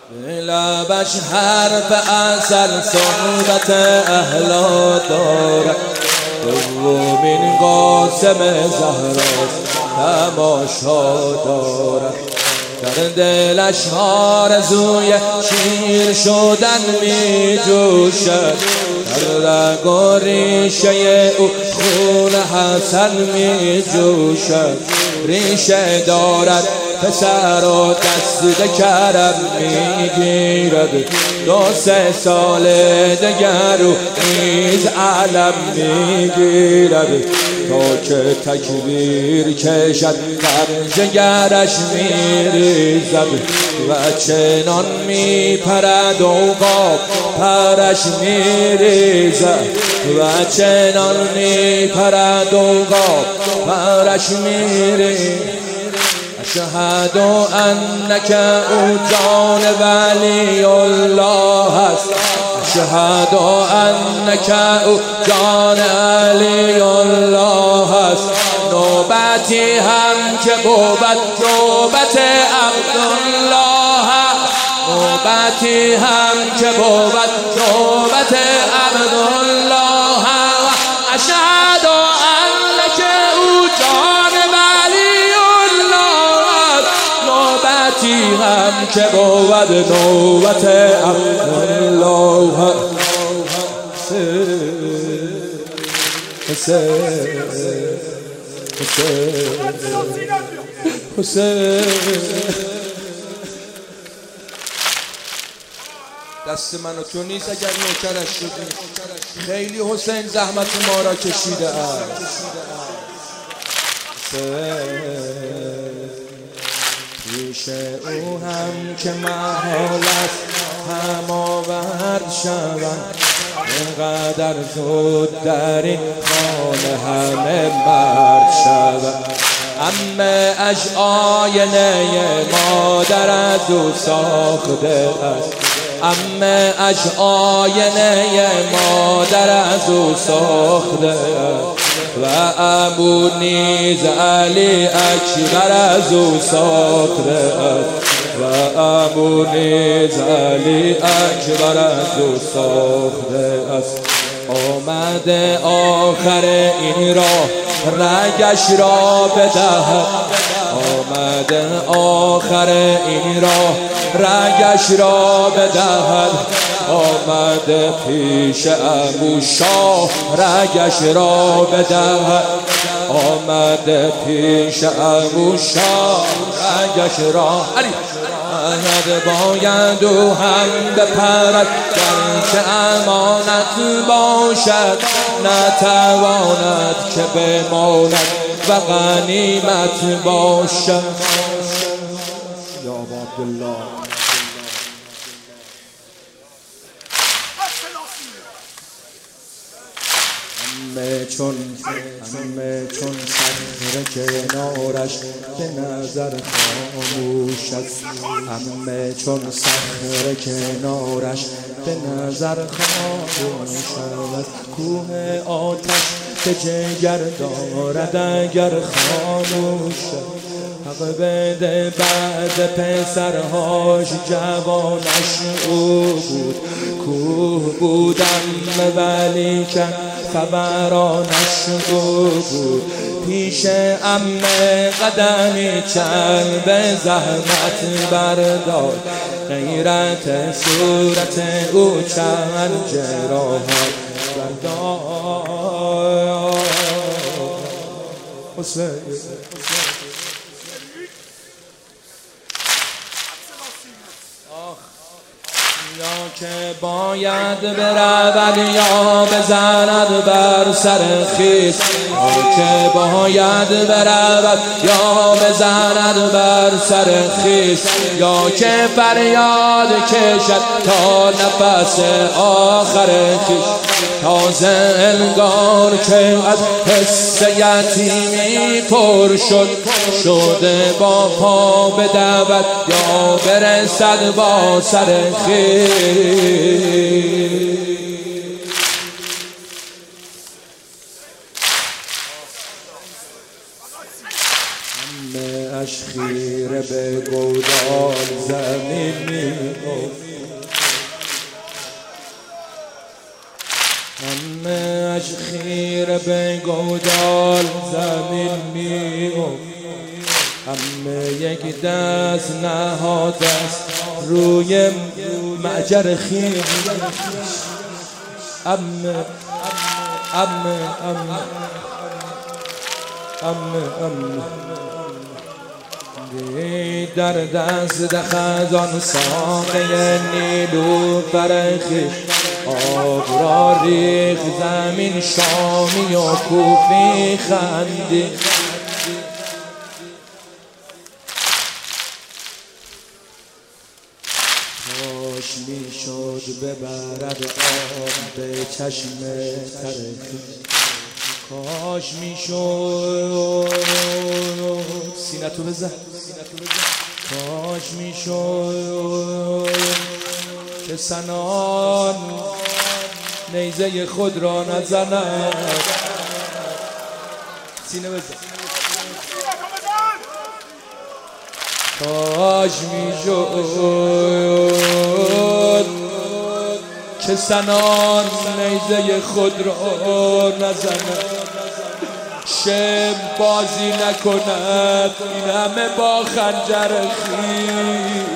لبش حرف اصل صحبت اهلا دارد، دومین قاسم زهراست تماشا دارد. در دلش آرزوی شیر شدن می جوشد، در رگ و ریشه او خون حسن می جوشد. ریشه دارد پسر و دست کرم میگیرد، 2-3 سال دگر او نیز علم میگیرد. تا که تکبیر کشد در جگرش میریزد، و چنان میپرد عقاب پرش میریزد، و چنان میپرد عقاب پرش میریزد. اشهد انک او جان ولی الله است، اشهد انک او جان علی الله است. نوبتی هم که بود نوبت عبدالله است، نوبتی هم که بود نوبت عبدالله است. اشهد انک او جان ولی الله است، نوبتی هم که بود نوبت عبدالله است. حسین دست من و تو نیست اگر نوکرش شدیم، خیلی حسین زحمت ما را کشیده است. پیش او هم که محال است هم آورد شوند، اینقدر زود در این خانه همه مرد شود. اش آینه مادر از او ساخته است، اش آینه مادر از او ساخته است. و ابو نیز علی اکبر از او ساخته است، و ابو نیز علی اکبر از او ساخته است. آمده آخر این راه رگش را بدهد، آمده آخر این راه رگش را بدهد. آمده پیش ابو شاه رگش را بدهد، آمده پیش ابو شاه رگش را باید او هم بپرد، گرچه امانت باشد نتواند که بماند و غنیمت باشد. یا عبدالله همه چون صخره کنارش به نظر خاموش است، همه چون صخره کنارش به نظر خاموش است. کوه آتش به جگر دارد اگر خاموش است. حق بده بعد پسرهاش جوانش او بود، کوه بودم ولی که خبرانش او بود. پیش عمه قدمی چند به زحمت بردار، غیرت صورت او چند جراحت بردار. حسین یا که باید برود یا بزند بر سر خویش، یا که باید برود یا بزند بر سر خویش، یا که فریاد کشد تا نفس آخر خویش. تازه انگار که از حس یتیمی پر شده با پا بدود یا برسد با سر خویش. همه اش خیره به گودال زمین همه اش خیره به گودال زمین می‌افت، همه یک دست نهاده است روی معجر خیره. امه امه امه امه امه در دست خزان ساقه نیلوفر خویش، آب را ریخت زمین شامی و کوفی خندید. کاش میشد ببرد آب به چشم ترخی، کاش میشد سینتو بزن، کاش میشد که سنان نیزه خود را نزند. سینه بزن. کاش میشد که سنان نیزه خود را نزند، شم بازی نکند این همه با خنجر خویش.